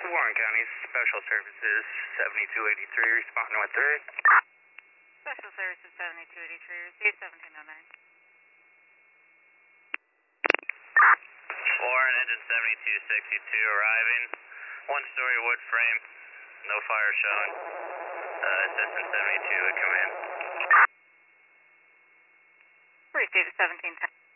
Warren County Special Services 7283, responding with 3. Special Services 7283, receive 1709. Warren, engine 7262 arriving. One-story wood frame, no fire shown. Assistant 72 at command. Receive 1710.